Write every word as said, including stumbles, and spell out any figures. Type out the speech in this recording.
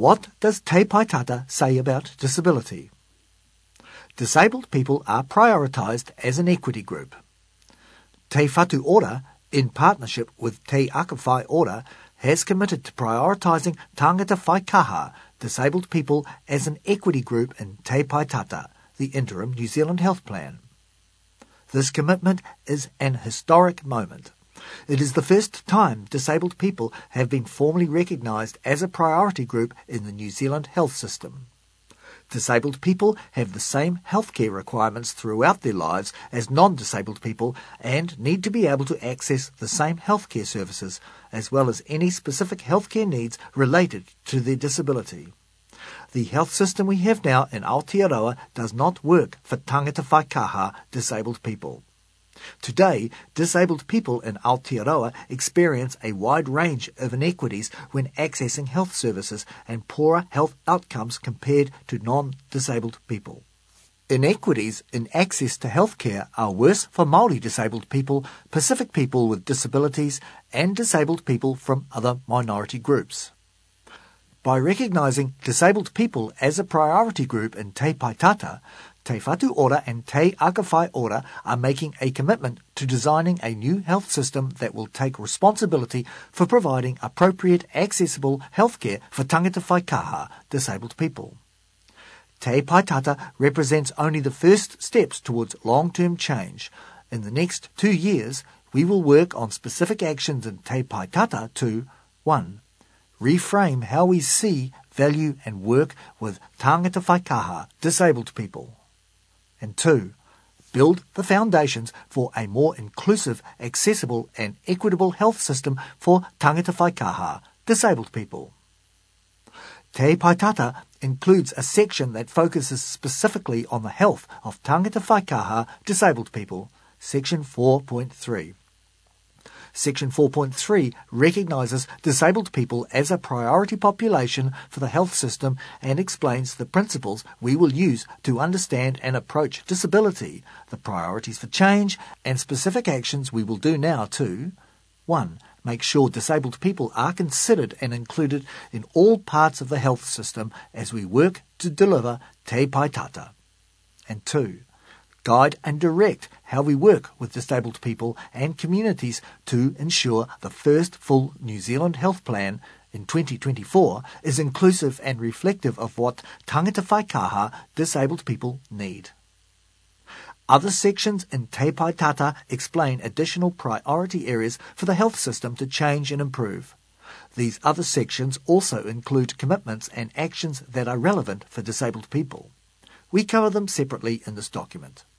What does Te Pai Tata say about disability? Disabled people are prioritised as an equity group. Te Whatu Ora, in partnership with Te Aka Whai Ora, has committed to prioritising tangata whai kaha, disabled people, as an equity group in Te Pai Tata, the interim New Zealand Health Plan. This commitment is an historic moment. It is the first time disabled people have been formally recognised as a priority group in the New Zealand health system. Disabled people have the same healthcare requirements throughout their lives as non-disabled people and need to be able to access the same healthcare services as well as any specific healthcare needs related to their disability. The health system we have now in Aotearoa does not work for tangata whai kaha disabled people. Today, disabled people in Aotearoa experience a wide range of inequities when accessing health services and poorer health outcomes compared to non-disabled people. Inequities in access to healthcare are worse for Māori disabled people, Pacific people with disabilities, and disabled people from other minority groups. By recognising disabled people as a priority group in Te Pai Tata, Te Whatu Ora and Te Aka Whai Ora are making a commitment to designing a new health system that will take responsibility for providing appropriate, accessible healthcare for tangata whai kaha, disabled people. Te Pai Tata represents only the first steps towards long-term change. In the next two years, we will work on specific actions in Te Pai Tata to one Reframe how we see, value and work with tangata whai kaha, disabled people. And two, build the foundations for a more inclusive, accessible and equitable health system for tangata whai kaha, disabled people. Te Pai Tata includes a section that focuses specifically on the health of tangata whai kaha, disabled people, Section four point three. Section four point three recognises disabled people as a priority population for the health system and explains the principles we will use to understand and approach disability, the priorities for change, and specific actions we will do now to one Make sure disabled people are considered and included in all parts of the health system as we work to deliver Te Pai Tata. And two Guide and direct how we work with disabled people and communities to ensure the first full New Zealand health plan in twenty twenty-four is inclusive and reflective of what tangata whai kaha disabled people need. Other sections in Te Pai Tata explain additional priority areas for the health system to change and improve. These other sections also include commitments and actions that are relevant for disabled people. We cover them separately in this document.